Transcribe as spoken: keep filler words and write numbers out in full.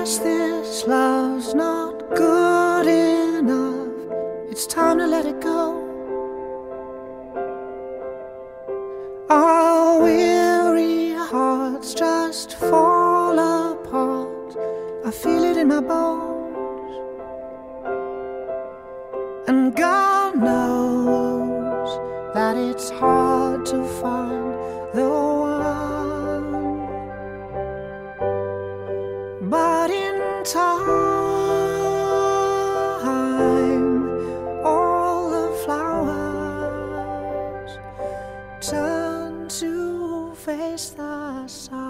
guess this love's not good enough. It's time to let it go. Our weary hearts just fall apart. I feel it in my bones. And God knows that it's hard to find the one. But in time, all the flowers turn to face the sun.